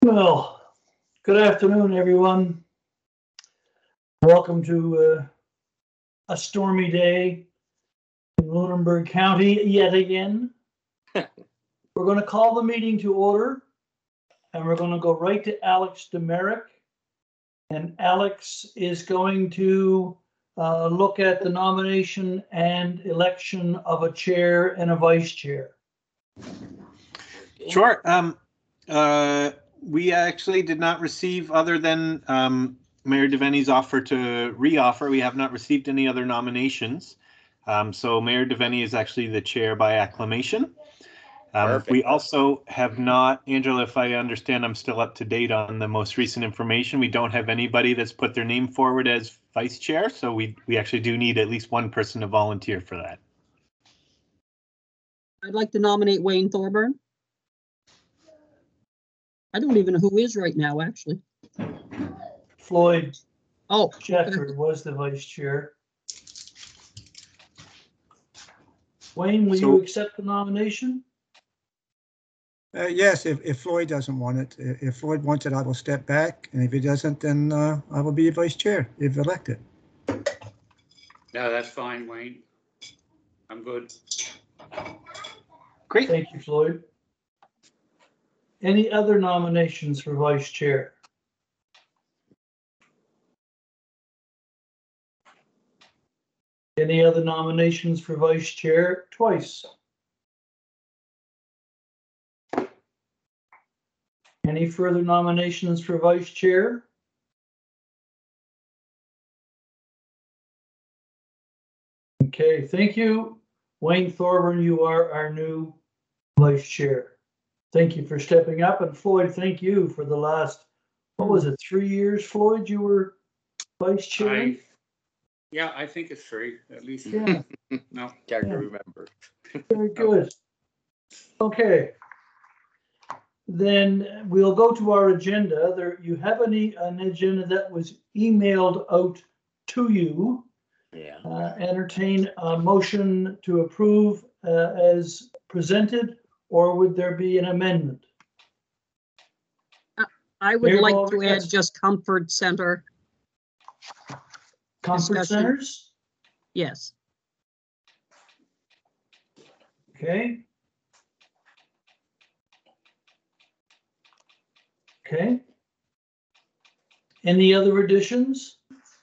Well, good afternoon, everyone. Welcome to a stormy day in Lunenburg County yet again. We're going to call the meeting to order, and we're going to go right to Alex Demerick. And Alex is going to look at the nomination and election of a chair and a vice chair. Sure. We actually did not receive, other than Mayor Devaney's offer to re-offer, we have not received any other nominations. So Mayor Devaney is actually the chair by acclamation. We also have not, Angela, if I understand, I'm still up to date on the most recent information. We don't have anybody that's put their name forward as vice chair. So we actually do need at least one person to volunteer for that. I'd like to nominate Wayne Thorburn. I don't even know who is right now, actually. Floyd Shepard Shepard was the vice chair. Wayne, will you accept the nomination? Yes, if Floyd doesn't want it. If Floyd wants it, I will step back. And if he doesn't, then I will be vice chair if elected. No, that's fine, Wayne. I'm good. Great. Thank you, Floyd. Any other nominations for vice chair? Any other nominations for vice chair? Twice. Any further nominations for vice chair? Okay, thank you. Wayne Thorburn, you are our new vice chair. Thank you for stepping up. And Floyd, thank you for the last, what was it, 3 years, Floyd, you were vice chair? Yeah, I think it's 3, at least. Yeah. No. Can't remember. Very good. Okay. Then we'll go to our agenda. There, you have an agenda that was emailed out to you. Yeah. Entertain a motion to approve as presented, or would there be an amendment? I would Mayor like Baldwin, to add yes. just Comfort Center. Comfort Discussion. centers? Yes. Okay. Okay. Any other additions?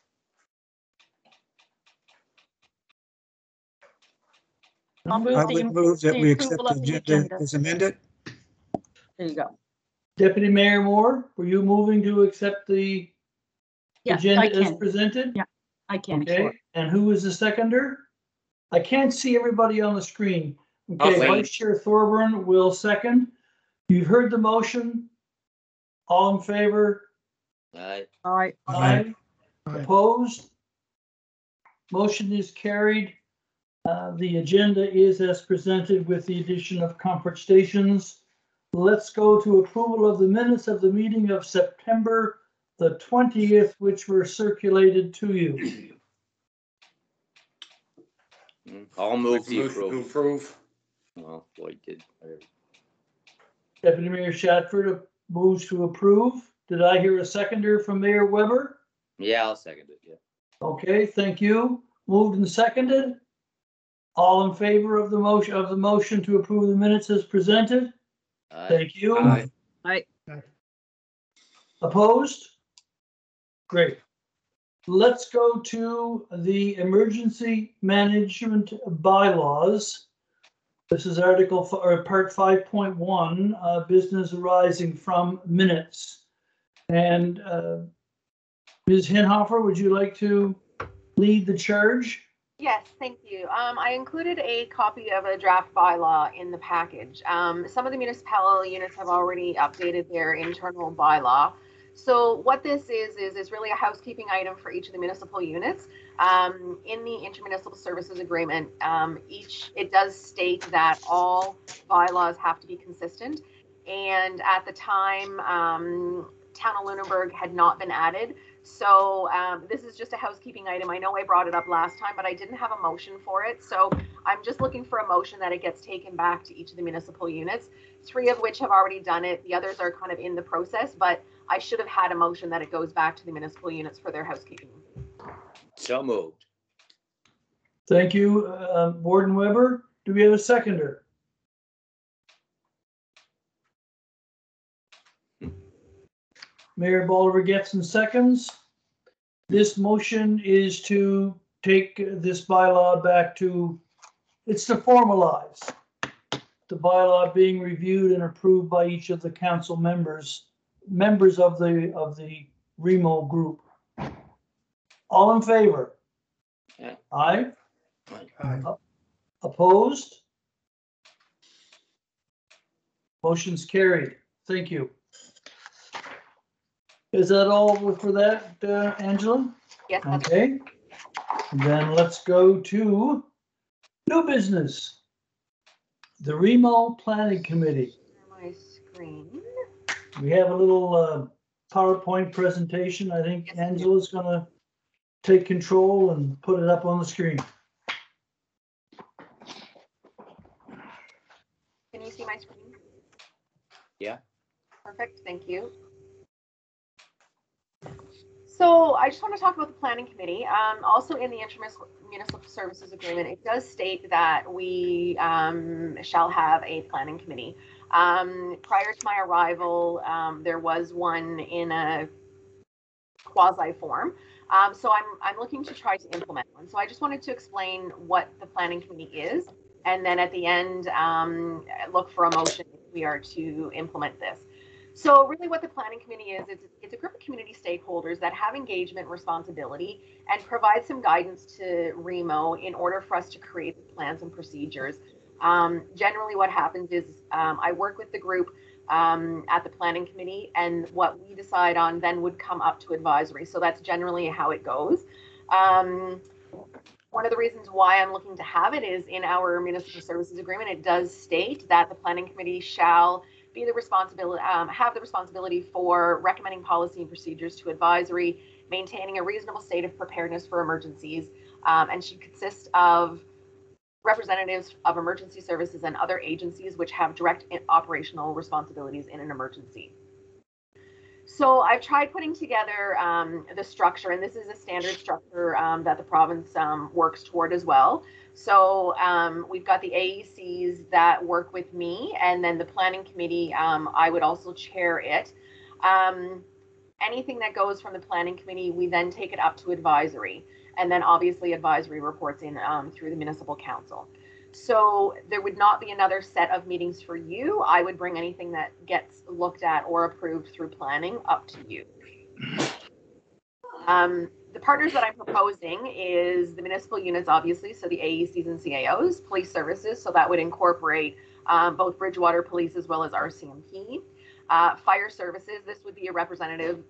I'll move I would move that we accept approval the of agenda as amended. There you go. Deputy Mayor Moore, were you moving to accept the Yeah, I agenda as can. presented? Yeah, I can. Okay, Sure. and who is the seconder? I can't see everybody on the screen. I'll Okay, second. Vice Chair Thorburn will second. You've heard the motion. All in favor? Aye. All right. Aye. Opposed? Motion is carried. The agenda is as presented with the addition of comfort stations. Let's go to approval of the minutes of the meeting of September the 20th, which were circulated to you. I'll move the Motion to approval. approve. Well, Floyd did. Deputy Mayor Shatford moves to approve. Did I hear a seconder from Mayor Weber? Yeah, I'll second it. Yeah. Okay, thank you. Moved and seconded. All in favor of the motion to approve the minutes as presented? Aye. Thank you. Aye. Opposed? Great. Let's go to the emergency management bylaws. This is article or part 5.1, business arising from minutes. And Ms. Hinhofer, would you like to lead the charge? Yes, thank you. I included a copy of a draft bylaw in the package. Some of the municipal units have already updated their internal bylaw. So what this is really a housekeeping item for each of the municipal units. In the intermunicipal services agreement, it does state that all bylaws have to be consistent. And at the time, Town of Lunenburg had not been added. So this is just a housekeeping item. I know I brought it up last time, but I didn't have a motion for it. So I'm just looking for a motion that it gets taken back to each of the municipal units, 3 of which have already done it. The others are kind of in the process, but I should have had a motion that it goes back to the municipal units for their housekeeping. So moved. Thank you, Warden Weber. Do we have a seconder? Mayor Bolivar gets in seconds. This motion is to take this bylaw back to, it's to formalize the bylaw being reviewed and approved by each of the council members of the Remo group. All in favor? Yeah. Aye. Aye. Opposed? Motion's carried. Thank you. Is that all for that, Angela? Yes, that's Okay. Then let's go to new business. The Remo Planning Committee. my screen. We have a little PowerPoint presentation. I think Yes, we do. Angela's gonna take control and put it up on the screen. Can you see my screen? Yeah. Perfect, thank you. So I just want to talk about the planning committee. Also in the intermunicipal services agreement, it does state that we shall have a planning committee. Prior to my arrival, there was one in a quasi form. So I'm looking to try to implement one. So I just wanted to explain what the planning committee is, and then at the end, look for a motion if we are to implement this. So really what the planning committee is, it's a group of community stakeholders that have engagement responsibility and provide some guidance to Remo in order for us to create the plans and procedures. Generally what happens is I work with the group at the planning committee, and what we decide on then would come up to advisory. So that's generally how it goes. One of the reasons why I'm looking to have it is in our municipal services agreement, it does state that the planning committee shall be the responsibility, have the responsibility for recommending policy and procedures to advisory, maintaining a reasonable state of preparedness for emergencies, and should consist of representatives of emergency services and other agencies which have direct operational responsibilities in an emergency. So I've tried putting together the structure, and this is a standard structure that the province works toward as well. So we've got the AECs that work with me, and then the planning committee, I would also chair it. Anything that goes from the planning committee, we then take it up to advisory. And then obviously advisory reports in through the municipal council. So there would not be another set of meetings for you. I would bring anything that gets looked at or approved through planning up to you. The partners that I'm proposing is the municipal units, obviously, so the AECs and CAOs, police services, so that would incorporate both Bridgewater Police as well as RCMP. Fire services, this would be a representative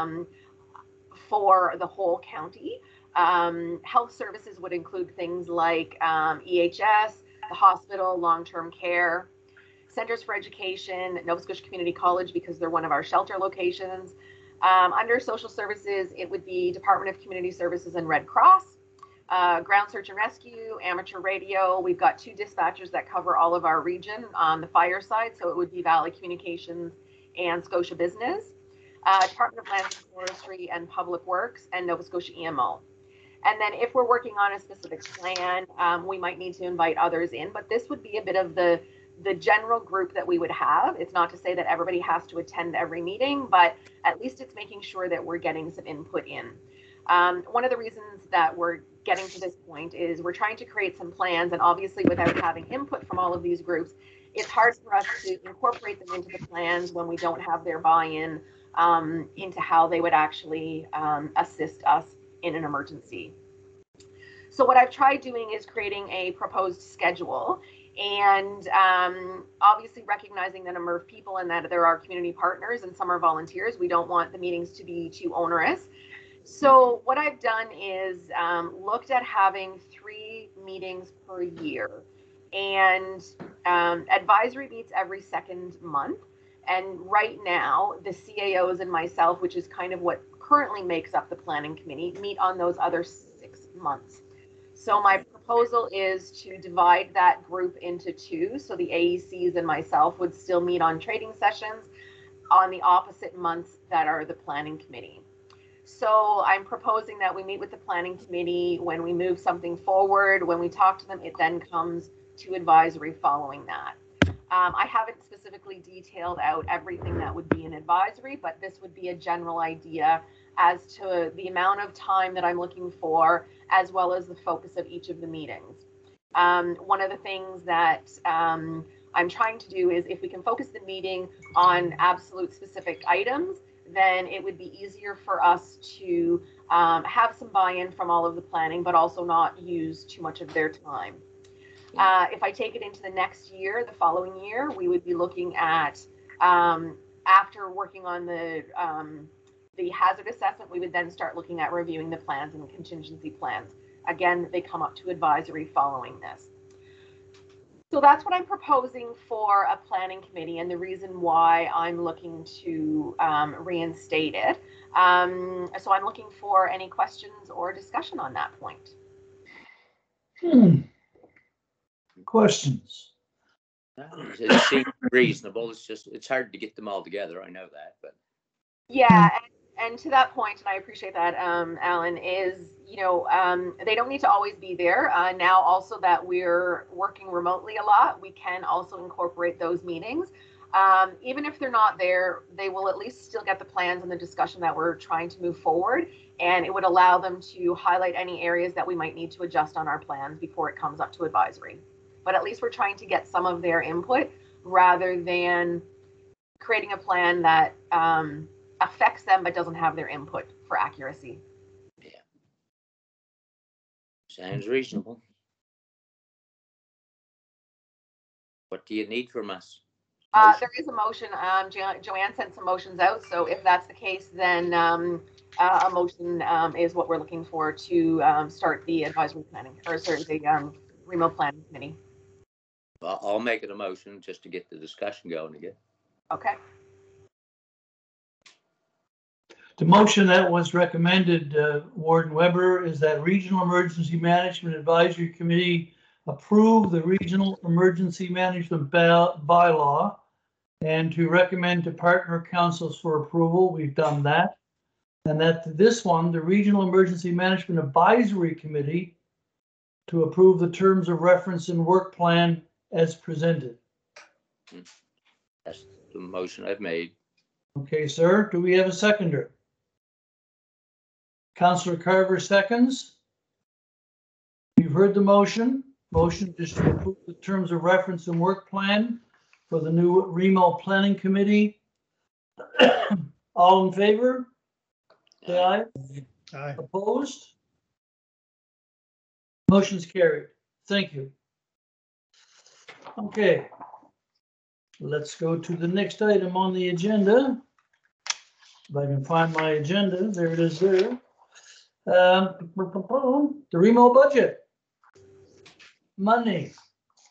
for the whole county. Health services would include things like EHS, the hospital, long-term care, Centers for Education, Nova Scotia Community College, because they're one of our shelter locations. Under social services, it would be Department of Community Services and Red Cross, ground search and rescue, amateur radio. We've got 2 dispatchers that cover all of our region on the fire side, so it would be Valley Communications and Scotia Business, Department of Land and Forestry and Public Works, and Nova Scotia EMO. And then if we're working on a specific plan, we might need to invite others in, but this would be a bit of the general group that we would have. It's not to say that everybody has to attend every meeting, but at least it's making sure that we're getting some input in. One of the reasons that we're getting to this point is we're trying to create some plans, and obviously without having input from all of these groups, it's hard for us to incorporate them into the plans when we don't have their buy-in into how they would actually assist us in an emergency. So what I've tried doing is creating a proposed schedule, and obviously recognizing the number of people and that there are community partners and some are volunteers. We don't want the meetings to be too onerous. So what I've done is looked at having 3 meetings per year, and advisory meets every 2nd month. And right now, the CAOs and myself, which is kind of what currently makes up the planning committee, meet on those other 6 months. So my proposal is to divide that group into two. So the AECs and myself would still meet on trading sessions on the opposite months that are the planning committee. So I'm proposing that we meet with the planning committee when we move something forward. When we talk to them, it then comes to advisory following that. I haven't specifically detailed out everything that would be in advisory, but this would be a general idea as to the amount of time that I'm looking for, as well as the focus of each of the meetings. One of the things that I'm trying to do is if we can focus the meeting on absolute specific items, then it would be easier for us to have some buy-in from all of the planning, but also not use too much of their time. If I take it into the next year, the following year, we would be looking at, after working on the hazard assessment, we would then start looking at reviewing the plans and the contingency plans. Again, they come up to advisory following this. So that's what I'm proposing for a planning committee, and the reason why I'm looking to reinstate it. So I'm looking for any questions or discussion on that point. Questions? It seems reasonable. It's just, it's hard to get them all together. I know that, but. Yeah, and to that point, and I appreciate that, Alan, is, you know, they don't need to always be there. Now also that we're working remotely a lot, we can also incorporate those meetings. Even if they're not there, they will at least still get the plans and the discussion that we're trying to move forward. And it would allow them to highlight any areas that we might need to adjust on our plans before it comes up to advisory. But at least we're trying to get some of their input rather than creating a plan that affects them but doesn't have their input for accuracy. Yeah. Sounds reasonable. What do you need from us? There is a motion. Joanne sent some motions out, so if that's the case, then a motion is what we're looking for to start the advisory planning, or sorry, the remote planning committee. I'll make it a motion just to get the discussion going again. Okay. The motion that was recommended, Warden Weber, is that Regional Emergency Management Advisory Committee approve the Regional Emergency Management Bylaw and to recommend to partner councils for approval. We've done that. And that this one, the Regional Emergency Management Advisory Committee, to approve the terms of reference and work plan as presented. That's the motion I've made. Okay, sir. Do we have a seconder? Councillor Carver seconds. You've heard the motion. Motion is to approve the terms of reference and work plan for the new Remo Planning Committee. All in favor? Say aye. Aye. Opposed? Motion's carried. Thank you. Okay. Let's go to the next item on the agenda. If I can find my agenda, there it is there. The Remo budget. Money.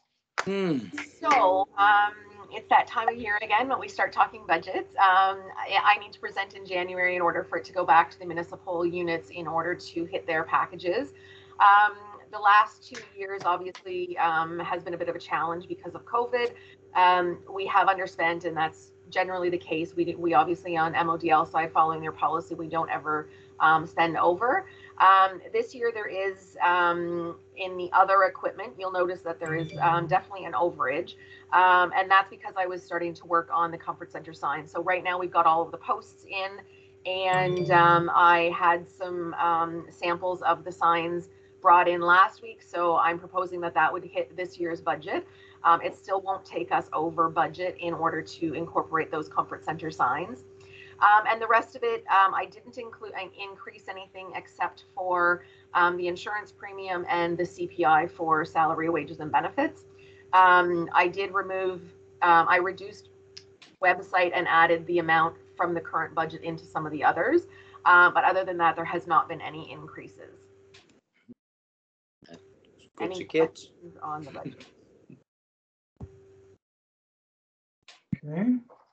So it's that time of year again when we start talking budgets. I need to present in January in order for it to go back to the municipal units in order to hit their packages. The last 2 years obviously has been a bit of a challenge because of COVID. We have underspent, and that's generally the case. We obviously on MODL side, following their policy, we don't ever spend over. This year there is in the other equipment, you'll notice that there is definitely an overage, and that's because I was starting to work on the Comfort Center sign. So right now we've got all of the posts in, and I had some samples of the signs brought in last week, so I'm proposing that that would hit this year's budget. It still won't take us over budget in order to incorporate those Comfort Center signs. And the rest of it, I didn't increase anything except for the insurance premium and the CPI for salary, wages, and benefits. I did remove, I reduced website and added the amount from the current budget into some of the others. But other than that, there has not been any increases. Any questions on the budget? Okay.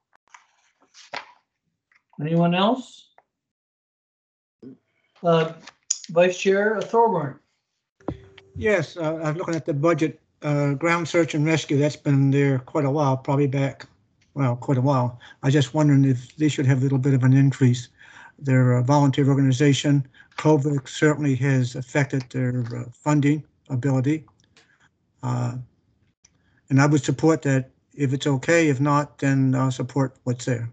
Anyone else? Vice Chair Thorburn. Yes, I'm looking at the budget, ground search and rescue. That's been there quite a while, probably back, well, quite a while. I just wondering if they should have a little bit of an increase. They're a volunteer organization. COVID certainly has affected their funding ability. And I would support that if it's okay. If not, then I'll support what's there.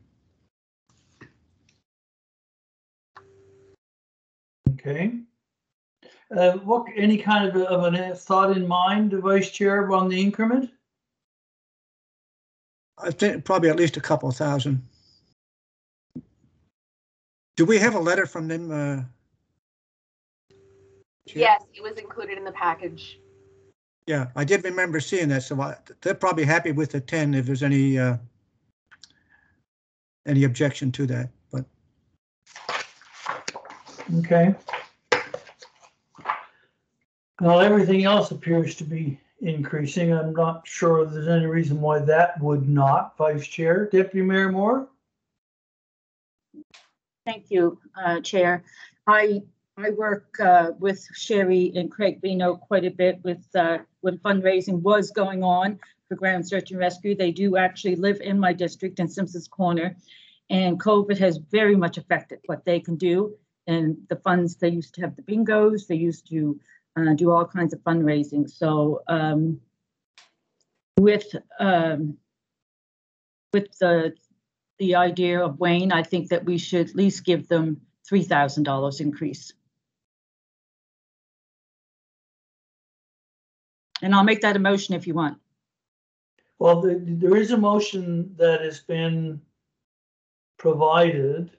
Okay. What, any kind of a thought in mind, Vice Chair, on the increment? I think probably at least a couple thousand. Do we have a letter from them? Chair? Yes, it was included in the package. Yeah, I did remember seeing that. So they're probably happy with the 10 if there's any objection to that. But Okay. Well, everything else appears to be increasing. I'm not sure there's any reason why that would not. Vice Chair, Deputy Mayor Moore? Thank you, Chair. I work with Sherry and Craig Bino quite a bit with when fundraising was going on for Ground Search and Rescue. They do actually live in my district in Simpsons Corner, and COVID has very much affected what they can do. And the funds, they used to have the bingos, they used to do all kinds of fundraising. So with the idea of Wayne, I think that we should at least give them $3,000 increase. And I'll make that a motion if you want. Well, there is a motion that has been provided.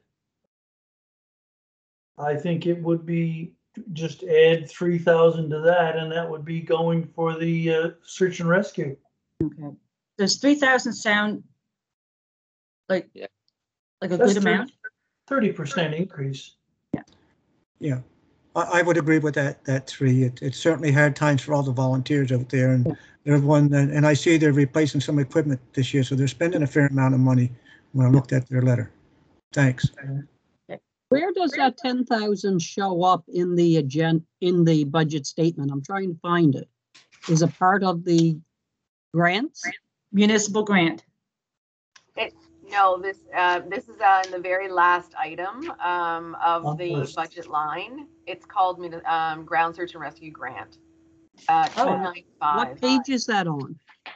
I think it would be just add 3,000 to that, and that would be going for the search and rescue. Okay. Does 3,000 sound like a That's good amount? 30% increase. yeah, I would agree with that 3. It's certainly hard times for all the volunteers out there, and everyone. And I see they're replacing some equipment this year, so they're spending a fair amount of money. When I looked at their letter, thanks. Where does that 10,000 show up in the budget statement? I'm trying to find it. Is it part of the grants? Municipal grant. No, this is in the very last item of the budget line. It's called Ground Search and Rescue Grant. 295. What page is that on?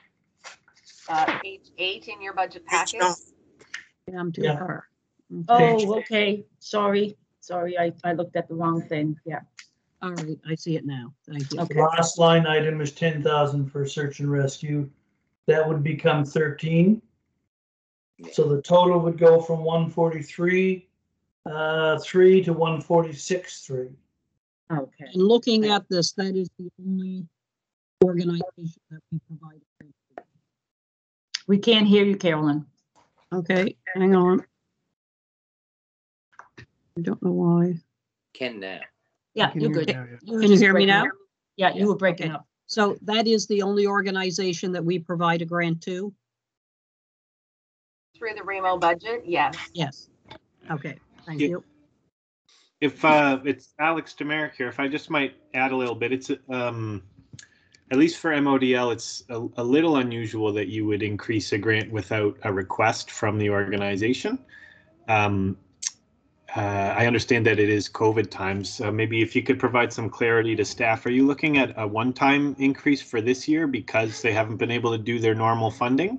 Page 8 in your budget package. Yeah, I'm too Yeah. far. Oh, okay. Sorry, I looked at the wrong thing. Yeah. All right, I see it now. Thank you. Okay. The last line item is 10,000 for search and rescue. That would become 13. So the total would go from 143 3 to 146 3. Okay. And looking at this, that is the only organization that we provide. We can't hear you, Carolyn. Okay, hang on. I don't know why. Can now. Yeah, you're good. Can you hear me now? Yeah, you were breaking up. So that is the only organization that we provide a grant to? Through the Remo budget, yes. Yes. Okay, thank Yeah. you. If it's Alex Demerick here, if I just might add a little bit, it's at least for MODL, it's a little unusual that you would increase a grant without a request from the organization. I understand that it is COVID times. Maybe if you could provide some clarity to staff, are you looking at a one-time increase for this year because they haven't been able to do their normal funding?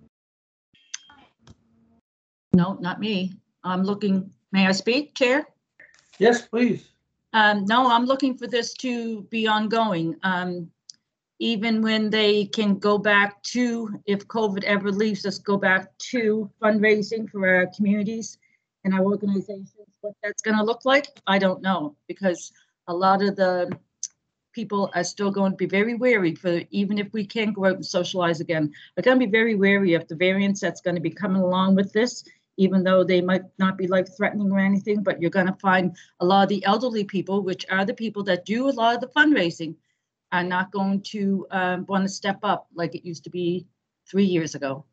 No, not me. I'm looking, may I speak, Chair? Yes, please. No, I'm looking for this to be ongoing. Even when they can go back to, if COVID ever leaves us, go back to fundraising for our communities and our organizations. What that's going to look like, I don't know, because a lot of the people are still going to be very wary for, even if we can go out and socialize again, they're going to be very wary of the variants that's going to be coming along with this, even though they might not be life-threatening or anything. But you're going to find a lot of the elderly people, which are the people that do a lot of the fundraising, are not going to want to step up like it used to be 3 years ago.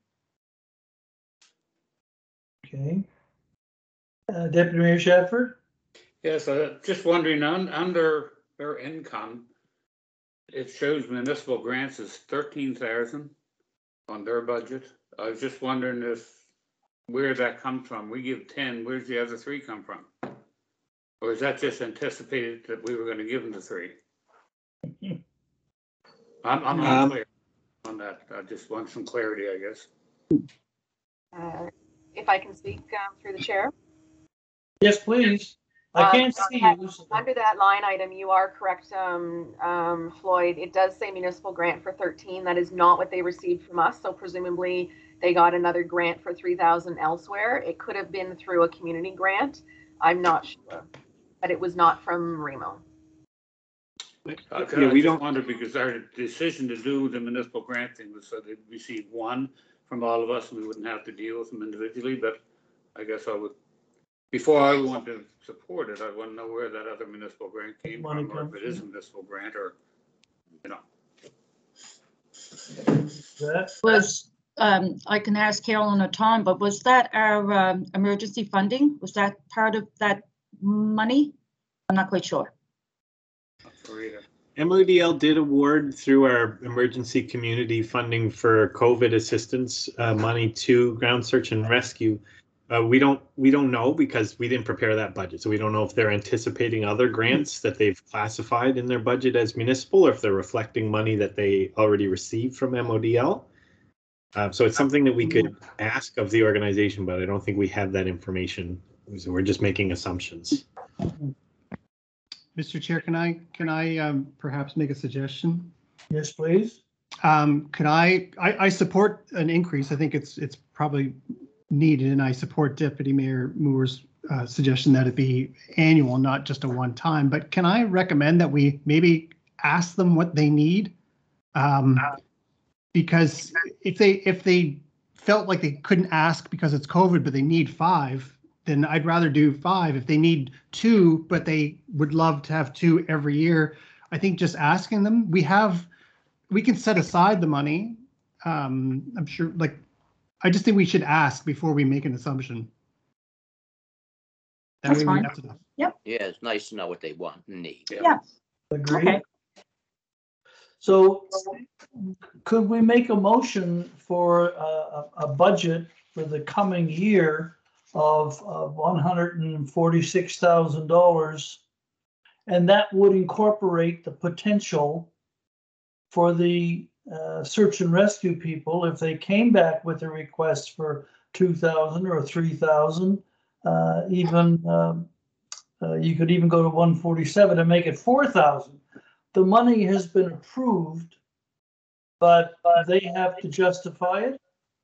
Okay. Deputy Mayor Shadford? Yes, just wondering, under their income, It shows municipal grants is 13,000 on their budget. I was just wondering where that comes from. We give 10, where's the other 3 come from? Or is that just anticipated that we were gonna give them the 3? I'm not clear on that. I just want some clarity, I guess. If I can speak through the chair. Yes, please. I can't see you. Under that line item, you are correct, Floyd. It does say municipal grant for 13. That is not what they received from us. So presumably they got another grant for 3,000 elsewhere. It could have been through a community grant. I'm not sure, but it was not from Remo. Yeah, we don't wonder because our decision to do the municipal grant thing was so they'd receive 1 from all of us and we wouldn't have to deal with them individually. But I guess I would, before I want to support it, I want to know where that other municipal grant came from, or if it is a municipal grant, or Was, I can ask Carolyn or Tom, but was that our emergency funding? Was that part of that money? I'm not quite sure. MODL did award through our emergency community funding for COVID assistance money to ground search and rescue. We don't know because we didn't prepare that budget, so we don't know if they're anticipating other grants that they've classified in their budget as municipal, or if they're reflecting money that they already received from MODL. So it's something that we could ask of the organization, but I don't think we have that information. So we're just making assumptions. Mr. Chair, can I perhaps make a suggestion? Yes, please. Can I support an increase. I think it's probably needed, and I support Deputy Mayor Moore's suggestion that it be annual, not just a one-time. But can I recommend that we maybe ask them what they need? Because if they felt like they couldn't ask because it's COVID, but they need 5, then I'd rather do 5. If they need 2, but they would love to have 2 every year, I think just asking them, we can set aside the money. I'm sure, I just think we should ask before we make an assumption. That's fine. Yep. Yeah, it's nice to know what they want and need. Yeah. Agreed. Okay. So could we make a motion for a budget for the coming year of $146,000, and that would incorporate the potential for the search and rescue people, if they came back with a request for 2,000 or 3,000, even you could even go to 147 and make it 4,000. The money has been approved, but they have to justify it.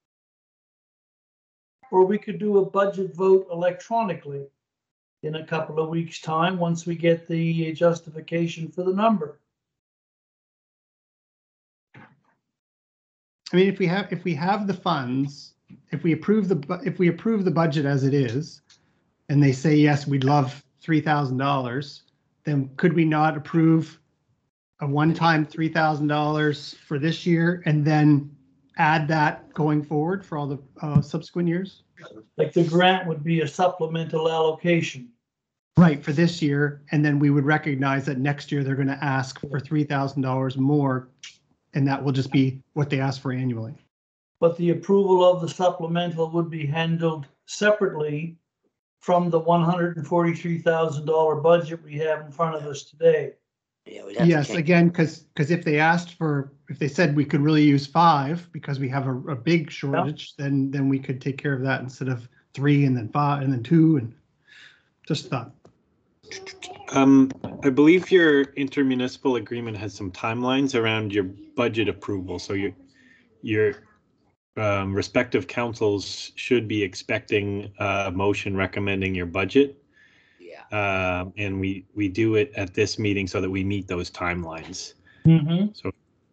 Or we could do a budget vote electronically in a couple of weeks' time once we get the justification for the number. I mean, if we have the funds, if we approve the budget as it is, and they say yes, we'd love $3,000, then could we not approve a one-time $3,000 for this year and then add that going forward for all the subsequent years? Like the grant would be a supplemental allocation. Right, for this year, and then we would recognize that next year they're going to ask for $3,000 more, and that will just be what they ask for annually. But the approval of the supplemental would be handled separately from the $143,000 budget we have in front of us today. Yeah, yes, again, because if they said we could really use 5 because we have a big shortage, then we could take care of that instead of 3 and then 5 and then 2 and just thought. I believe your intermunicipal agreement has some timelines around your budget approval. So your respective councils should be expecting a motion recommending your budget. And we do it at this meeting so that we meet those timelines. Mm-hmm. So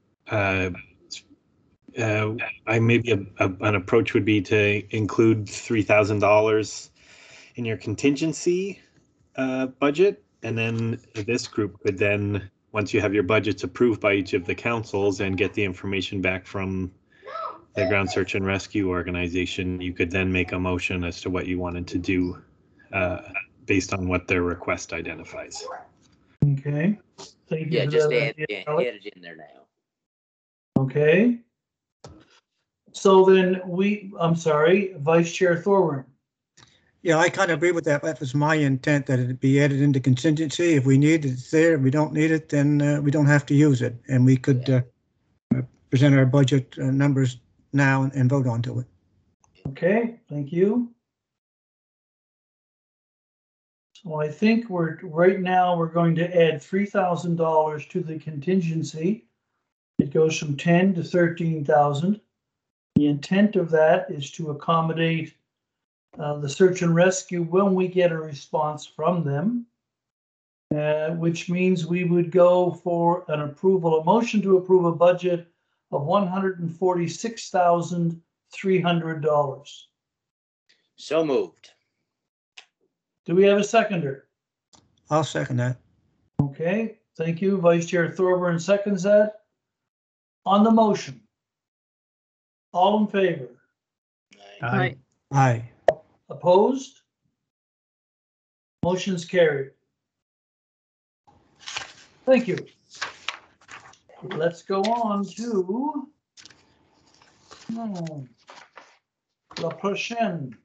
I maybe an approach would be to include $3,000 in your contingency budget, and then this group could then, once you have your budgets approved by each of the councils and get the information back from the ground search and rescue organization, you could then make a motion as to what you wanted to do based on what their request identifies. Okay. Thank you Yeah, for just that add, idea, add Alex. it in there now. Okay. So then I'm sorry, Vice Chair Thorburn. Yeah, I kind of agree with that. That was my intent, that it be added into contingency. If we need it, it's there. If we don't need it, then we don't have to use it. And we could present our budget numbers now and vote onto it. Okay, thank you. So I think right now we're going to add $3,000 to the contingency. It goes from 10 to 13,000. The intent of that is to accommodate the search and rescue when we get a response from them, which means we would go for a motion to approve a budget of $146,300. So moved. Do we have a seconder? I'll second that. Okay, thank you. Vice Chair Thorburn seconds that. On the motion, all in favor? Right. Aye. Opposed? Motion's carried. Thank you. Let's go on to la prochaine.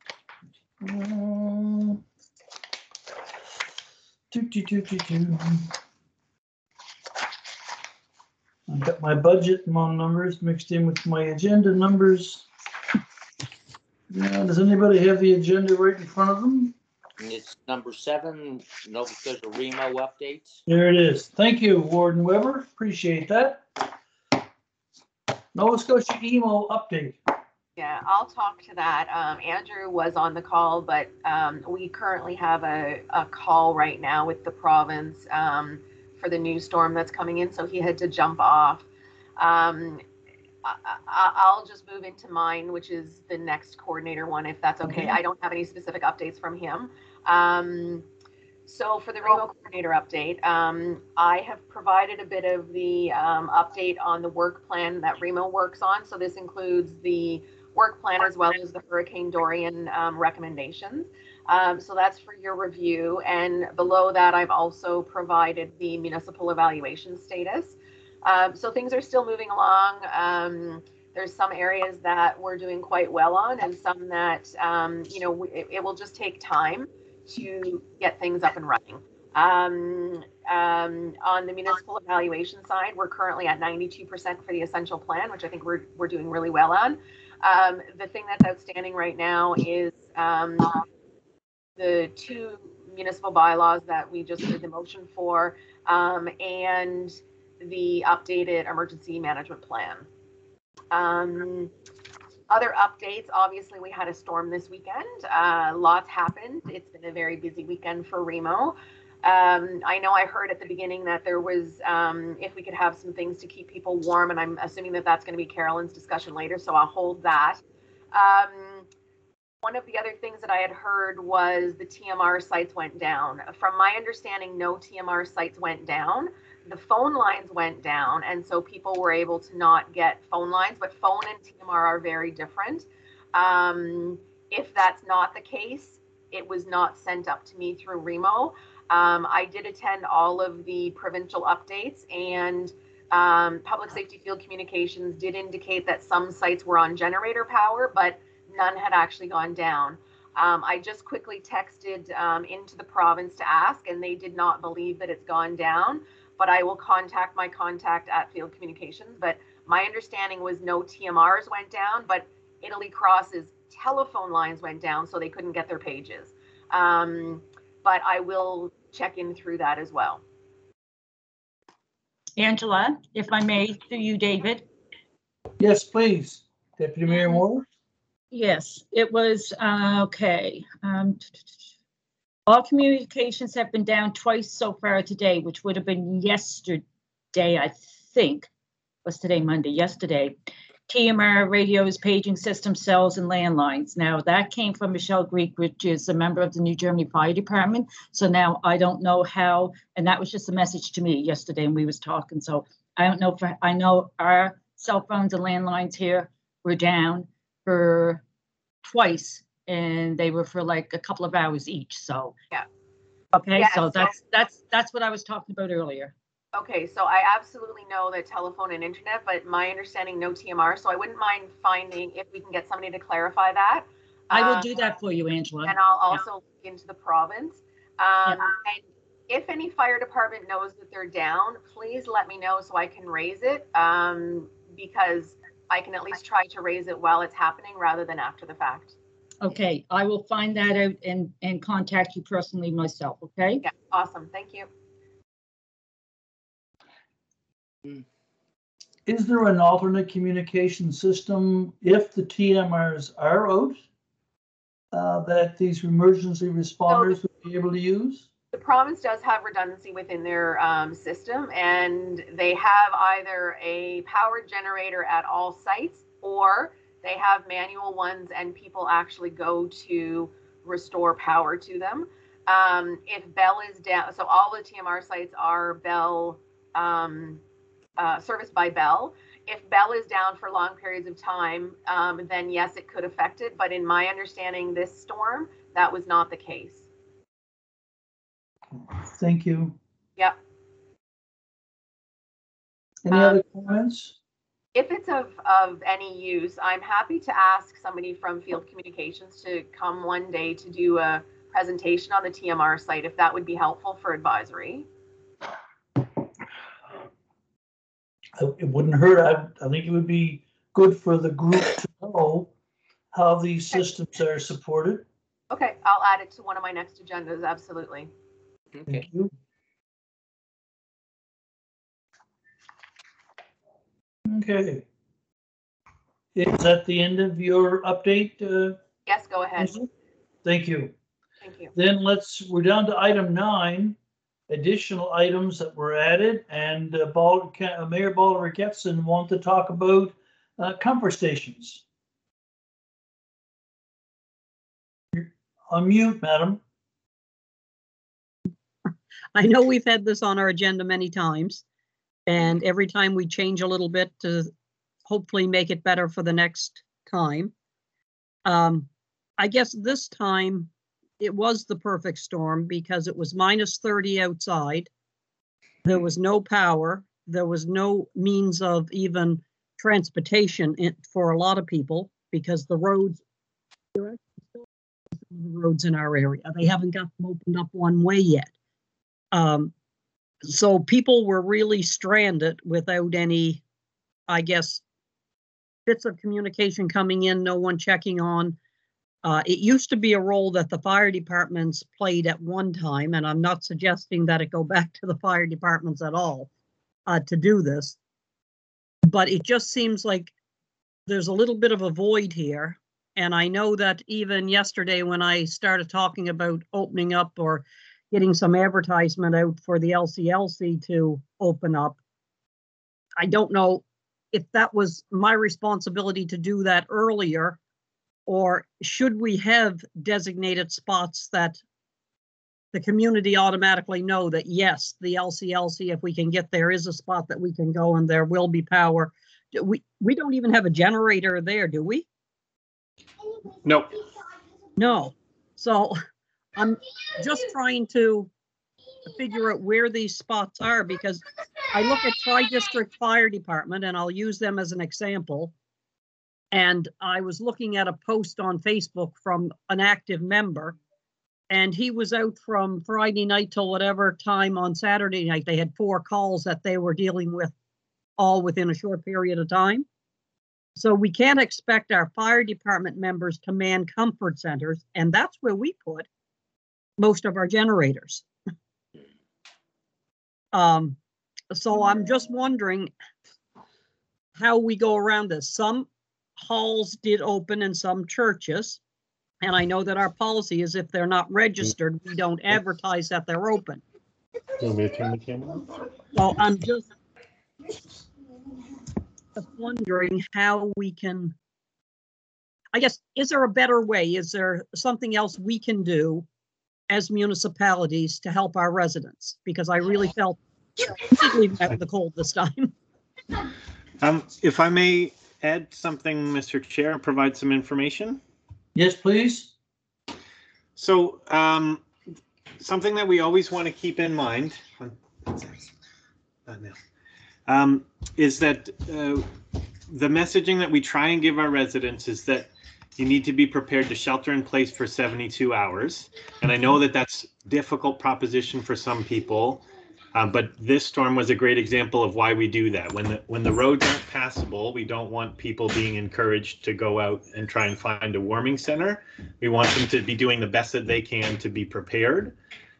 I've got my budget numbers mixed in with my agenda numbers. Does anybody have the agenda right in front of them? It's number 7, Nova Scotia Remo updates. There it is. Thank you, Warden Weber. Appreciate that. Nova Scotia emo update. Yeah, I'll talk to that. Andrew was on the call, but we currently have a call right now with the province for the new storm that's coming in, so he had to jump off. I'll just move into mine, which is the next coordinator one, if that's okay. Okay. I don't have any specific updates from him. So for the Remo coordinator update, I have provided a bit of the update on the work plan that Remo works on. So this includes the work plan as well as the Hurricane Dorian recommendations. So that's for your review. And below that, I've also provided the municipal evaluation status. So things are still moving along. There's some areas that we're doing quite well on, and some that, it will just take time to get things up and running. On the municipal evaluation side, we're currently at 92% for the essential plan, which I think we're doing really well on. The thing that's outstanding right now is the 2 municipal bylaws that we just did the motion for, and the updated emergency management plan. Other updates, obviously we had a storm this weekend. Lots happened. It's been a very busy weekend for Remo. I know I heard at the beginning that there was, if we could have some things to keep people warm, and I'm assuming that that's going to be Carolyn's discussion later, so I'll hold that. One of the other things that I had heard was the TMR sites went down. From my understanding, no TMR sites went down. The phone lines went down, and so people were able to not get phone lines, but phone and TMR are very different. If that's not the case, it was not sent up to me through Remo. I did attend all of the provincial updates, and Public Safety Field Communications did indicate that some sites were on generator power, but none had actually gone down. I just quickly texted into the province to ask, and they did not believe that it's gone down, but I will contact my contact at Field Communications. But my understanding was no TMRs went down, but Italy Cross's telephone lines went down, so they couldn't get their pages. But I will check in through that as well. Angela, if I may, through you, David. Yes, please. Deputy Mayor Moore. Yes, it was, okay. All communications have been down twice so far today, which would have been yesterday, I think. What's today, Monday? Yesterday. TMR radios, paging system, cells, and landlines. Now, that came from Michelle Greek, which is a member of the New Germany Fire Department. So now I don't know how, and that was just a message to me yesterday, and we was talking. So I don't know if I know our cell phones and landlines here were down for twice, and they were for like a couple of hours each. So yeah, okay, yeah, so that's what I was talking about earlier. Okay, so I absolutely know that telephone and internet, but my understanding, no TMR. So I wouldn't mind finding if we can get somebody to clarify that. I will do that for you, Angela. And I'll also look into the province. And if any fire department knows that they're down, please let me know so I can raise it, because I can at least try to raise it while it's happening rather than after the fact. Okay, I will find that out and contact you personally myself, okay? Yeah, awesome. Thank you. Is there an alternate communication system if the TMRs are out that these emergency responders would be able to use? The province does have redundancy within their system, and they have either a power generator at all sites, or they have manual ones and people actually go to restore power to them. If Bell is down, so all the TMR sites are Bell, serviced by Bell. If Bell is down for long periods of time, then yes, it could affect it. But in my understanding, this storm, that was not the case. Thank you. Yep. Any other comments? If it's of any use, I'm happy to ask somebody from Field Communications to come one day to do a presentation on the TMR site, if that would be helpful for advisory. It wouldn't hurt. I think it would be good for the group to know how these systems are supported. Okay, I'll add it to one of my next agendas, absolutely. Okay. Thank you. Okay. Is that the end of your update? Yes, go ahead. Thank you. Thank you. Then we're down to item 9, additional items that were added, and Mayor Balder-Getson wanted to talk about comfort stations. You're on mute, madam. I know we've had this on our agenda many times, and every time we change a little bit to hopefully make it better for the next time. I guess this time it was the perfect storm because it was -30 outside. There was no power. There was no means of even transportation for a lot of people because the roads in our area, they haven't got them opened up one way yet. So people were really stranded without any, I guess, bits of communication coming in, no one checking on. It used to be a role that the fire departments played at one time, and I'm not suggesting that it go back to the fire departments at all to do this. But it just seems like there's a little bit of a void here. And I know that even yesterday when I started talking about opening up or getting some advertisement out for the LCLC to open up, I don't know if that was my responsibility to do that earlier, or should we have designated spots that the community automatically know that, yes, the LCLC, if we can get there, is a spot that we can go and there will be power. We don't even have a generator there, do we? No. No. So I'm just trying to figure out where these spots are, because I look at Tri-District Fire Department, and I'll use them as an example. And I was looking at a post on Facebook from an active member, and he was out from Friday night till whatever time on Saturday night. They had 4 calls that they were dealing with all within a short period of time. So we can't expect our fire department members to man comfort centers, and that's where we put most of our generators. So I'm just wondering how we go around this. Some halls did open in some churches, and I know that our policy is if they're not registered, we don't advertise that they're open. So I'm just wondering how we can, I guess, is there a better way? Is there something else we can do as municipalities to help our residents? Because I really felt we've met the cold this time. If I may add something, Mr. Chair, and provide some information. Yes, please. So something that we always want to keep in mind. is that the messaging that we try and give our residents is that you need to be prepared to shelter in place for 72 hours. And I know that that's a difficult proposition for some people, but this storm was a great example of why we do that. When the roads aren't passable, we don't want people being encouraged to go out and try and find a warming center. We want them to be doing the best that they can to be prepared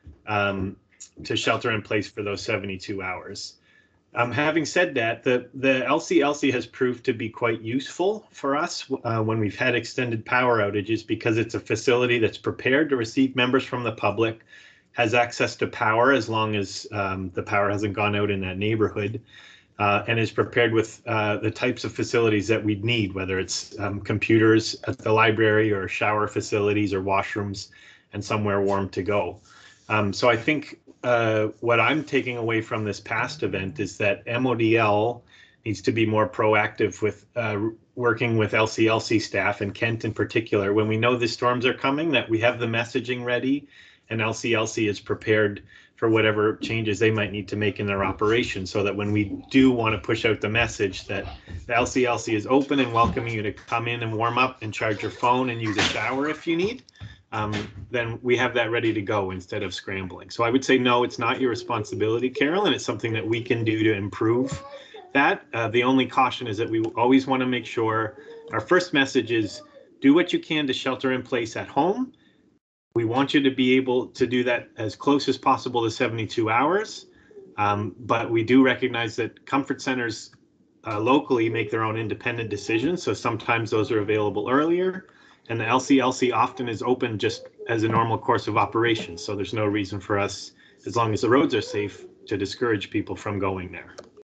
to shelter in place for those 72 hours. Having said that, the LCLC has proved to be quite useful for us when we've had extended power outages, because it's a facility that's prepared to receive members from the public, has access to power as long as the power hasn't gone out in that neighborhood, and is prepared with the types of facilities that we'd need, whether it's computers at the library or shower facilities or washrooms and somewhere warm to go. So I think what I'm taking away from this past event is that MODL needs to be more proactive with working with LCLC staff, and Kent in particular, when we know the storms are coming, that we have the messaging ready and LCLC is prepared for whatever changes they might need to make in their operation, so that when we do want to push out the message that the LCLC is open and welcoming you to come in and warm up and charge your phone and use a shower if you need, then we have that ready to go instead of scrambling. So I would say, no, it's not your responsibility, Carol, and it's something that we can do to improve that. The only caution is that we always want to make sure our first message is do what you can to shelter in place at home. We want you to be able to do that as close as possible to 72 hours. But we do recognize that comfort centers locally make their own independent decisions. So sometimes those are available earlier. And the LCLC often is open just as a normal course of operations. So there's no reason for us, as long as the roads are safe, to discourage people from going there.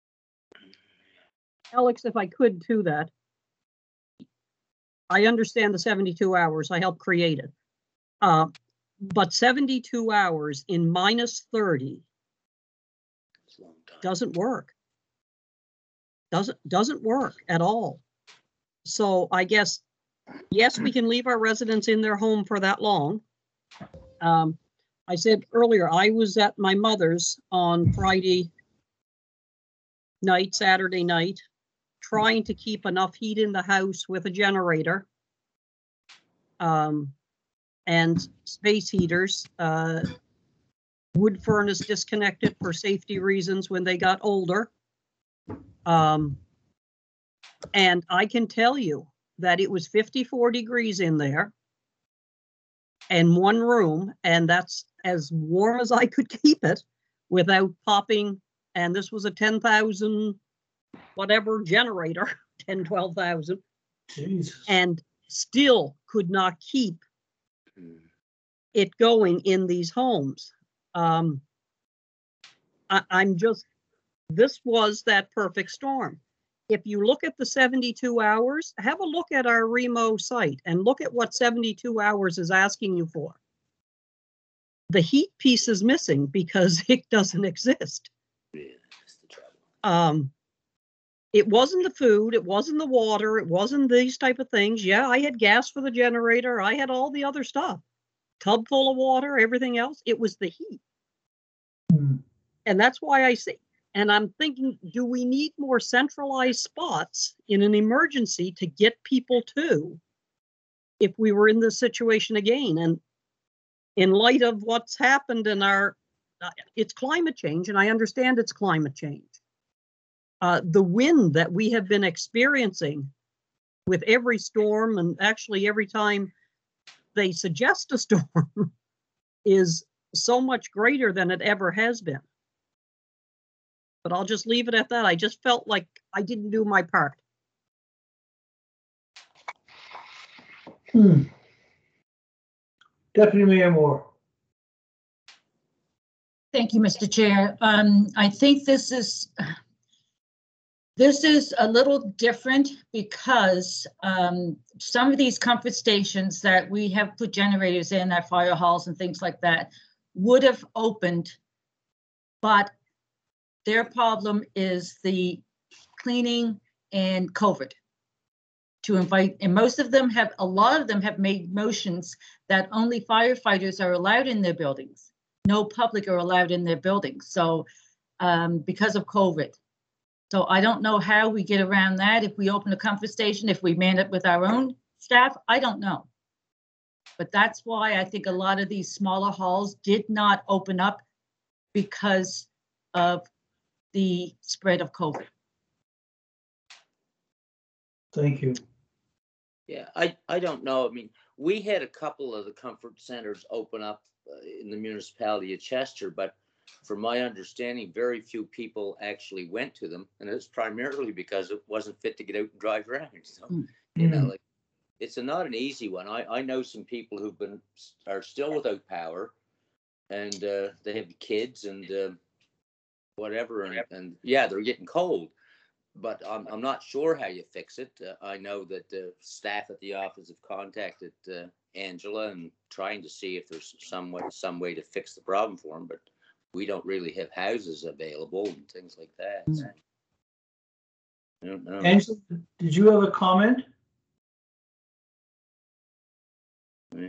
Alex, if I could to that, I understand the 72 hours. I helped create it. But 72 hours in minus 30 doesn't work. Doesn't work at all. So I guess, yes, we can leave our residents in their home for that long. I said earlier, I was at my mother's on Friday night, Saturday night, trying to keep enough heat in the house with a generator and space heaters. Wood furnace disconnected for safety reasons when they got older. And I can tell you that it was 54 degrees in there and one room, and that's as warm as I could keep it without popping. And this was a 10,000 whatever generator, 10, 12,000, and still could not keep it going in these homes. This was that perfect storm. If you look at the 72 hours, have a look at our Remo site and look at what 72 hours is asking you for. The heat piece is missing because it doesn't exist. It wasn't the food, it wasn't the water, it wasn't these type of things. Yeah, I had gas for the generator, I had all the other stuff. Tub full of water, everything else. It was the heat. And that's why I say, and I'm thinking, do we need more centralized spots in an emergency to get people to if we were in this situation again? And in light of what's happened in it's climate change, and I understand it's climate change. The wind that we have been experiencing with every storm, and actually every time they suggest a storm, is so much greater than it ever has been. But I'll just leave it at that. I just felt like I didn't do my part. Deputy Mayor Moore. Thank you, Mr. Chair. I think this is a little different because some of these comfort stations that we have put generators in at fire halls and things like that would have opened, but their problem is the cleaning and COVID to invite, and a lot of them have made motions that only firefighters are allowed in their buildings. No public are allowed in their buildings. So because of COVID. So I don't know how we get around that. If we open a comfort station, if we man it with our own staff, I don't know. But that's why I think a lot of these smaller halls did not open up, because of the spread of COVID. Thank you. Yeah, I don't know. I mean, we had a couple of the comfort centers open up in the municipality of Chester, but from my understanding, very few people actually went to them, and it's primarily because it wasn't fit to get out and drive around. So, you know, like, it's not an easy one. I know some people who've are still without power, and they have kids and whatever, and yeah, they're getting cold. But I'm not sure how you fix it. I know that the staff at the office have contacted Angela and trying to see if there's some way to fix the problem for them, but we don't really have houses available and things like that. So, I don't know. Angela, did you have a comment? Yeah.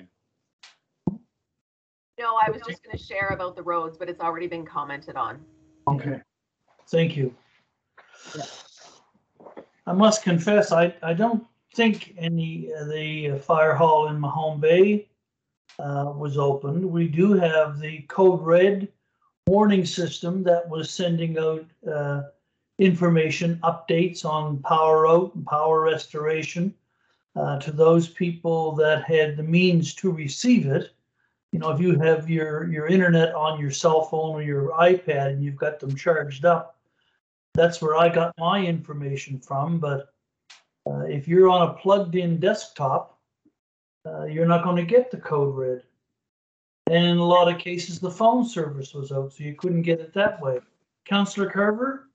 No, I was just going to share about the roads, but it's already been commented on. Okay, thank you. Yeah. I must confess, I don't think the fire hall in Mahone Bay was opened. We do have the code red warning system that was sending out information updates on power out and power restoration to those people that had the means to receive it. You know, if you have your internet on your cell phone or your iPad and you've got them charged up, that's where I got my information from. But if you're on a plugged-in desktop, you're not going to get the code red. And in a lot of cases, the phone service was out, so you couldn't get it that way. Councillor Carver?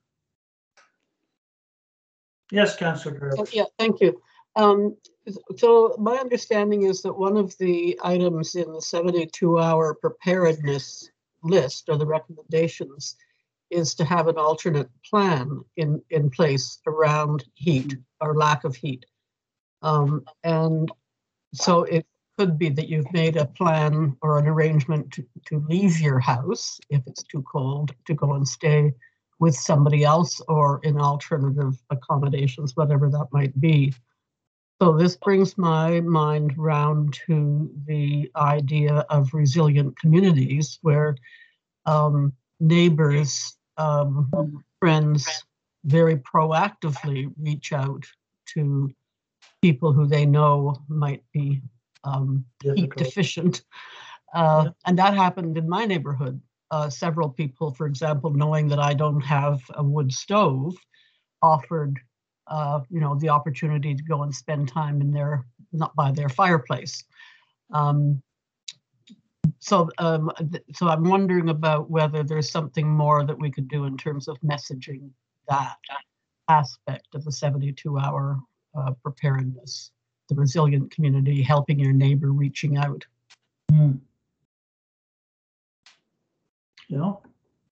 Yes, Councillor Carver. Yeah, thank you. So my understanding is that one of the items in the 72-hour preparedness list, or the recommendations, is to have an alternate plan in place around heat or lack of heat. And so it could be that you've made a plan or an arrangement to leave your house if it's too cold, to go and stay with somebody else or in alternative accommodations, whatever that might be. So this brings my mind round to the idea of resilient communities where neighbors, friends very proactively reach out to people who they know might be heat deficient. And that happened in my neighborhood. Several people, for example, knowing that I don't have a wood stove, offered the opportunity to go and spend time in not by their fireplace. So I'm wondering about whether there's something more that we could do in terms of messaging that aspect of the 72-hour preparedness, the resilient community, helping your neighbor, reaching out. Yeah.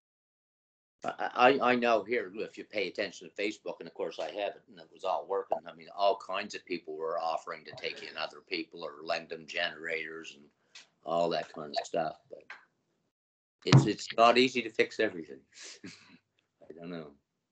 I know here, if you pay attention to Facebook, and of course I have it, and it was all working. I mean, all kinds of people were offering to take in other people or lend them generators and all that kind of stuff. But it's not easy to fix everything. I don't know.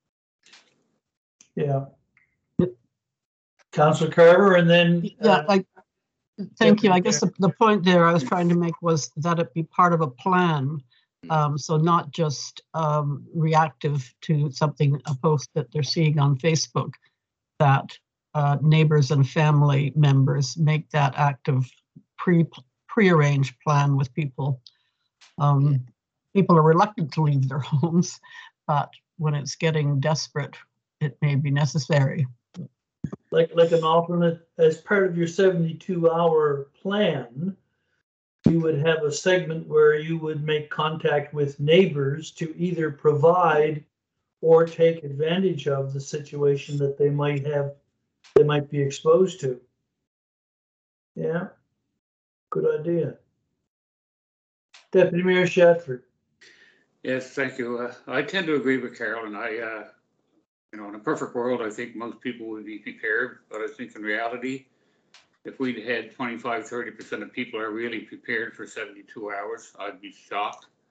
Yeah. Councillor Carver, and then thank you. I guess the point there I was trying to make was that it be part of a plan. So not just reactive to something, a post that they're seeing on Facebook, that neighbors and family members make that active pre-arranged plan with people. People are reluctant to leave their homes, but when it's getting desperate, it may be necessary. Like an alternate, as part of your 72-hour plan, you would have a segment where you would make contact with neighbors to either provide or take advantage of the situation that they might be exposed to. Yeah, good idea. Deputy Mayor Shadford. Yes, thank you. I tend to agree with Carol, and in a perfect world, I think most people would be prepared, but I think in reality, if we'd had 25–30% of people are really prepared for 72 hours, I'd be shocked.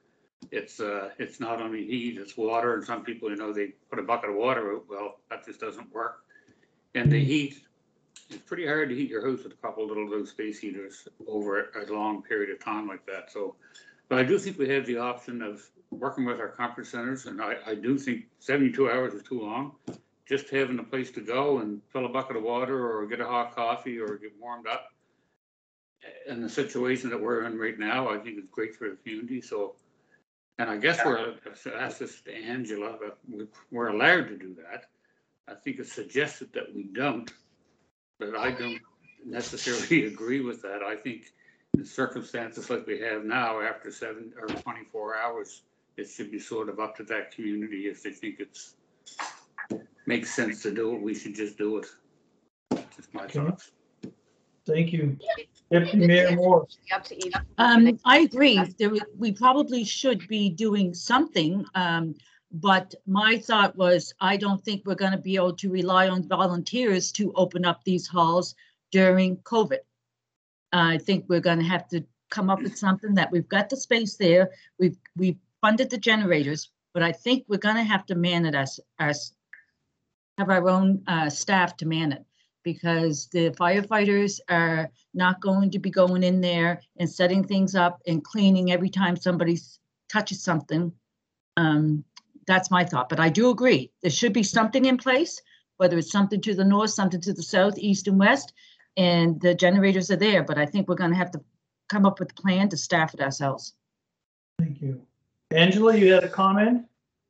It's not only heat, it's water, and some people, you know, they put a bucket of water out. Well, that just doesn't work. And the heat, it's pretty hard to heat your house with a couple little those space heaters over a long period of time like that. So, but I do think we have the option of working with our conference centers, and I do think 72 hours is too long. Just having a place to go and fill a bucket of water or get a hot coffee or get warmed up. In the situation that we're in right now, I think it's great for the community. So, and I guess that's just Angela, but we're allowed to do that. I think it's suggested that we don't, but I don't necessarily agree with that. I think in circumstances like we have now, after 7 or 24 hours, it should be sort of up to that community. If they think it's makes sense to do it, we should just do it. Just my thoughts. Thank you. Deputy Mayor Moore. Up to each. I agree. We probably should be doing something. But my thought was, I don't think we're going to be able to rely on volunteers to open up these halls during COVID. I think we're going to have to come up with something that we've got the space there. We've funded the generators, but I think we're going to have to man it have our own staff to man it, because the firefighters are not going to be going in there and setting things up and cleaning every time somebody touches something. That's my thought, but I do agree. There should be something in place, whether it's something to the north, something to the south, east and west, and the generators are there, but I think we're going to have to come up with a plan to staff it ourselves. Thank you. Angela, you had a comment?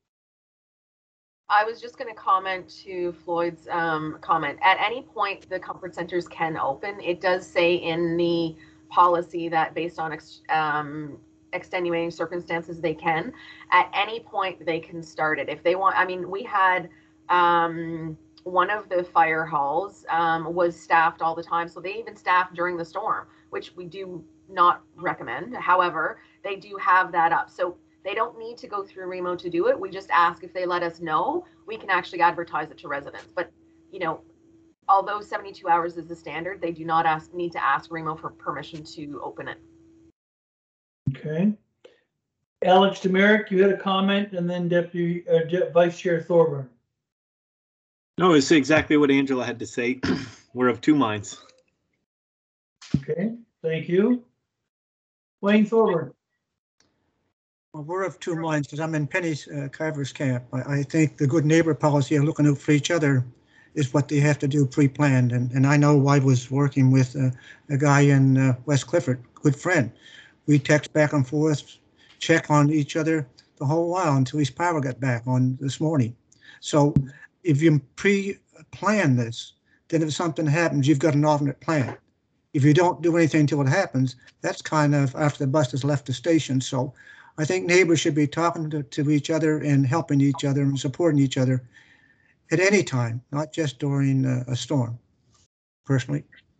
I was just going to comment to Floyd's comment. At any point, the comfort centers can open. It does say in the policy that based on extenuating circumstances, they can. At any point, they can start it if they want. I mean, we had one of the fire halls was staffed all the time, so they even staffed during the storm, which we do not recommend. However, they do have that up, so they don't need to go through Remo to do it. We just ask if they let us know, we can actually advertise it to residents. But, you know, although 72 hours is the standard, they do not need to ask Remo for permission to open it. Okay. Alex Demerick, you had a comment, and then Deputy Vice Chair Thorburn. No, it's exactly what Angela had to say. We're of two minds. Okay, thank you. Wayne Thorburn. Well, we're of two minds because I'm in Penny's Carver's camp. I think the good neighbor policy of looking out for each other is what they have to do pre-planned. And I know I was working with a guy in West Clifford, good friend. We text back and forth, check on each other the whole while until his power got back on this morning. So if you pre-plan this, then if something happens, you've got an alternate plan. If you don't do anything until it happens, that's kind of after the bus has left the station. So I think neighbors should be talking to each other and helping each other and supporting each other at any time, not just during a storm, personally.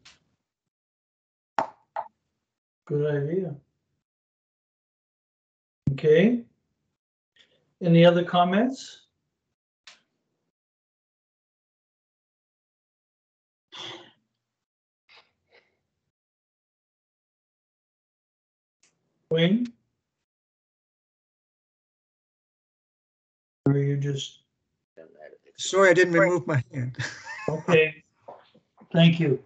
Good idea. Okay. Any other comments? Wayne? Or you just, Sorry, I didn't remove my hand. okay, thank you.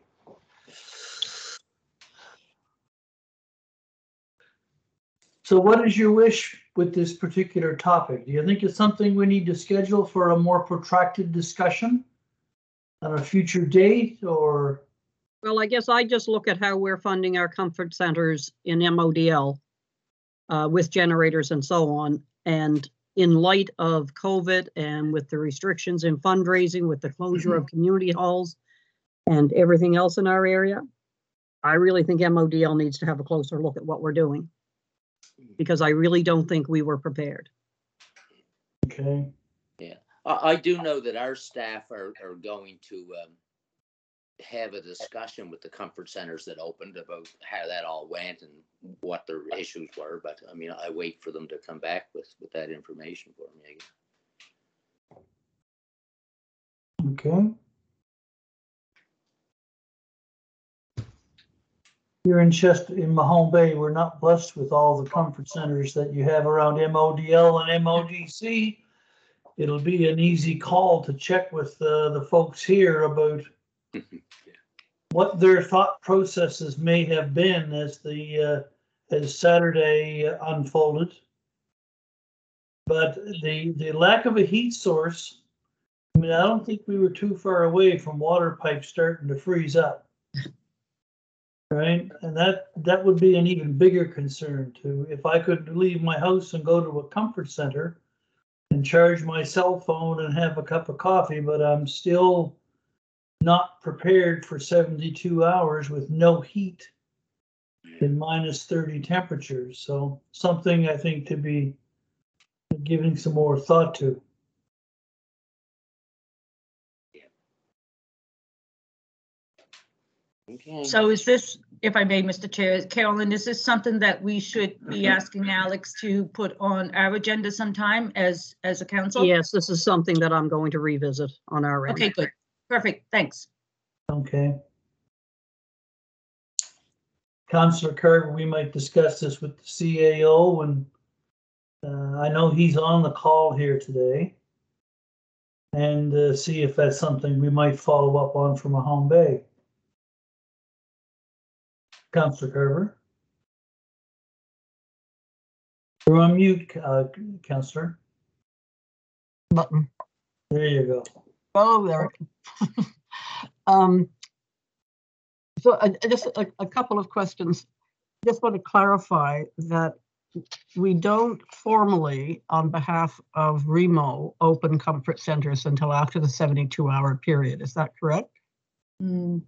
So what is your wish with this particular topic? Do you think it's something we need to schedule for a more protracted discussion on a future date, or? Well, I guess I just look at how we're funding our comfort centers in MODL with generators and so on. And in light of COVID and with the restrictions in fundraising, with the closure of community halls and everything else in our area, I really think MODL needs to have a closer look at what we're doing, because I really don't think we were prepared. Okay. Yeah, I do know that our staff are going to have a discussion with the comfort centers that opened about how that all went and what their issues were. But I mean, I wait for them to come back with that information for me, I guess. Okay. Here in Mahone Bay, we're not blessed with all the comfort centers that you have around MODL and MODC. It'll be an easy call to check with the folks here about what their thought processes may have been as as Saturday unfolded. But the lack of a heat source, I mean, I don't think we were too far away from water pipes starting to freeze up. Right, and that would be an even bigger concern too. If I could leave my house and go to a comfort center and charge my cell phone and have a cup of coffee, but I'm still not prepared for 72 hours with no heat in minus 30 temperatures. So something I think to be giving some more thought to. Okay. So is this, if I may, Mr. Chair, Carolyn, is this something that we should be asking Alex to put on our agenda sometime as a council? Yes, this is something that I'm going to revisit on our end. Okay, good. Perfect. Thanks. Okay. Councillor Carver, we might discuss this with the CAO, and I know he's on the call here today, and see if that's something we might follow up on from Mahone Bay. Councillor Carver. You're on mute, Councillor. Button. There you go. Oh, there. So just a couple of questions. Just want to clarify that we don't formally, on behalf of Remo, open comfort centers until after the 72-hour period. Is that correct? No.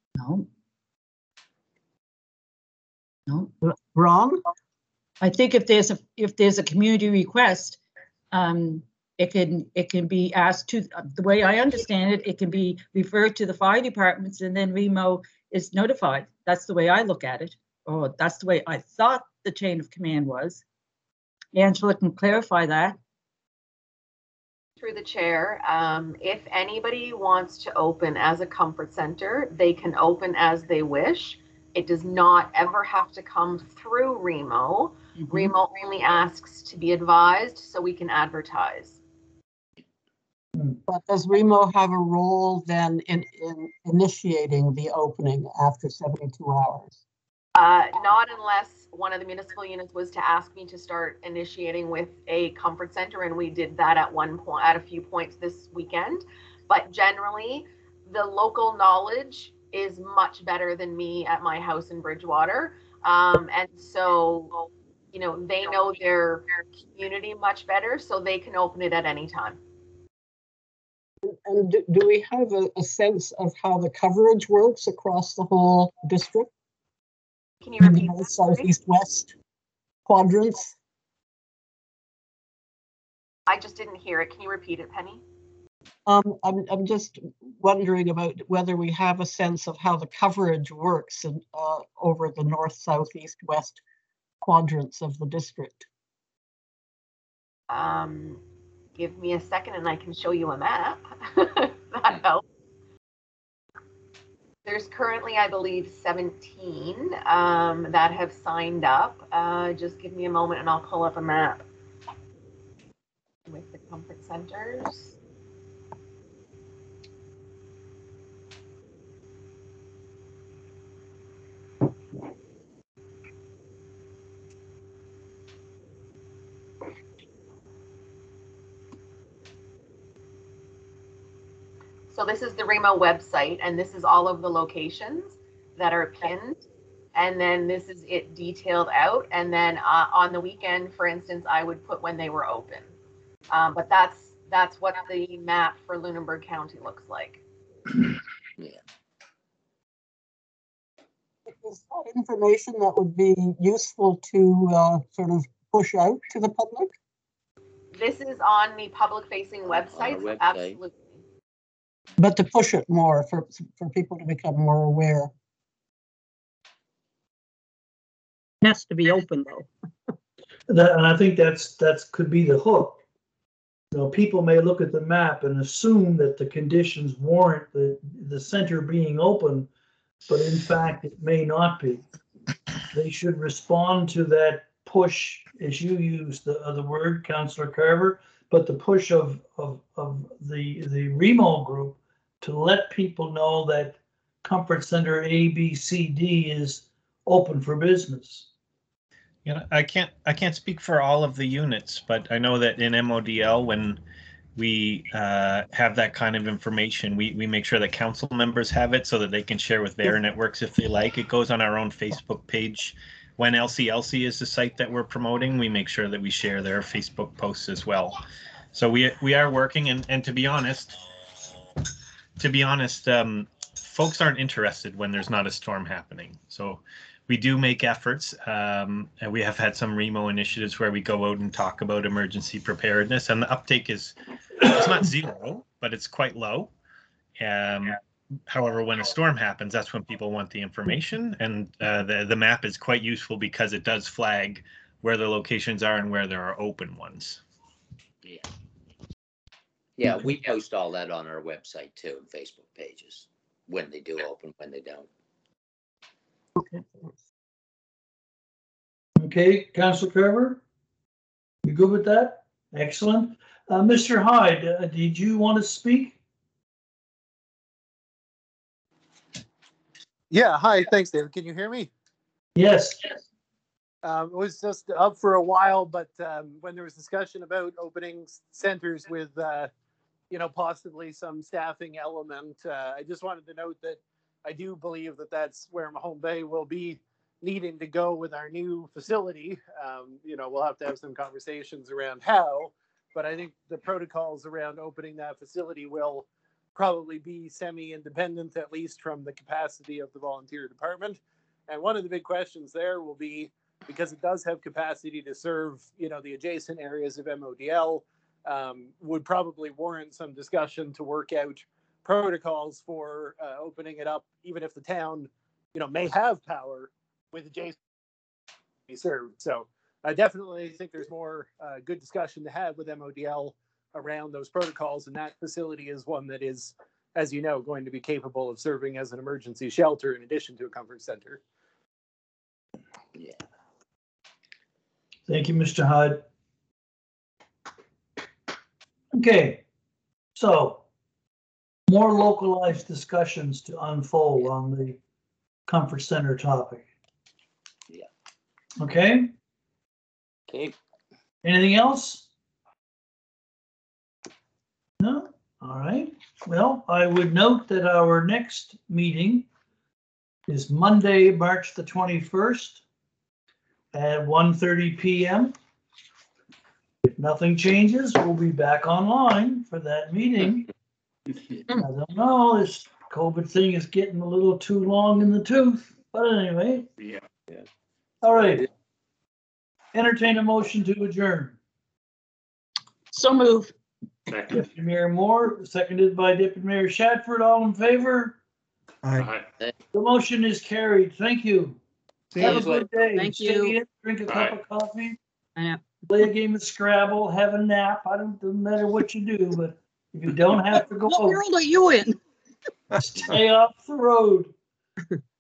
No. Wrong? I think if there's a community request, it can be asked to, the way I understand it, it can be referred to the fire departments and then Remo is notified. That's the way I look at it, or that's the way I thought the chain of command was. Angela can clarify that. Through the chair, if anybody wants to open as a comfort center, they can open as they wish. It does not ever have to come through Remo. Remo only asks to be advised so we can advertise. But does Remo have a role then in initiating the opening after 72 hours? Not unless one of the municipal units was to ask me to start initiating with a comfort center, and we did that at a few points this weekend. But generally, the local knowledge is much better than me at my house in Bridgewater. And so, you know, they know their community much better, so they can open it at any time. And do we have a sense of how the coverage works across the whole district? Can you repeat that? South, east, west quadrants? I just didn't hear it. Can you repeat it, Penny? I'm just wondering about whether we have a sense of how the coverage works in, over the north, south, east, west quadrants of the district. Give me a second and I can show you a map. That helps. There's currently, I believe, 17 that have signed up. Just give me a moment and I'll pull up a map with the comfort centers. So this is the Remo website, and this is all of the locations that are pinned. And then this is it detailed out. And then on the weekend, for instance, I would put when they were open. But that's what the map for Lunenburg County looks like. Yeah. Is that information that would be useful to sort of push out to the public? This is on the public-facing website, so absolutely. But to push it more for people to become more aware. It has to be open though. And I think that's could be the hook. You know, people may look at the map and assume that the conditions warrant the center being open, but in fact it may not be. they should respond to that push, as you used the word, Councillor Carver, but the push of the Remo group to let people know that Comfort Center A, B, C, D is open for business. You know, I can't speak for all of the units, but I know that in MODL, when we have that kind of information, we make sure that council members have it so that they can share with their networks if they like. It goes on our own Facebook page. When LCLC is the site that we're promoting, we make sure that we share their Facebook posts as well. So we are working, and to be honest, folks aren't interested when there's not a storm happening. So we do make efforts, and we have had some Remo initiatives where we go out and talk about emergency preparedness, and the uptake it's not zero, but it's quite low. However, when a storm happens, that's when people want the information, and the map is quite useful because it does flag where the locations are and where there are open ones. Yeah. Yeah, we post all that on our website too, and Facebook pages, when they do open, when they don't. Okay. Okay, Councillor Carver, you good with that? Excellent. Mr. Hyde, did you want to speak? Yeah, hi, thanks, David. Can you hear me? Yes. It was just up for a while, but when there was discussion about opening centers with, possibly some staffing element, I just wanted to note that I do believe that that's where Mahone Bay will be needing to go with our new facility. We'll have to have some conversations around how, but I think the protocols around opening that facility will probably be semi-independent, at least from the capacity of the volunteer department. And one of the big questions there will be, because it does have capacity to serve, the adjacent areas of MODL, would probably warrant some discussion to work out protocols for opening it up, even if the town, may have power with adjacent be served. So I definitely think there's more good discussion to have with MODL around those protocols, and that facility is one that is, as you know, going to be capable of serving as an emergency shelter in addition to a comfort center. Yeah. Thank you, Mr. Hyde. Okay, so more localized discussions to unfold on the Comfort Center topic. Yeah. Okay. Okay. Anything else? No? All right. Well, I would note that our next meeting is Monday, March the 21st at 1:30 p.m. If nothing changes, we'll be back online for that meeting. I don't know, this COVID thing is getting a little too long in the tooth, but anyway. Yeah. All right. Entertain a motion to adjourn. So move. Second. Deputy Mayor Moore, seconded by Deputy Mayor Shatford. All in favor? Aye. The motion is carried. Thank you. Have a good day. Thank Stay you. in, drink a cup of coffee, I know. play a game of Scrabble, have a nap. Doesn't matter what you do, but if you don't have to go What out, world are you in? stay off the road.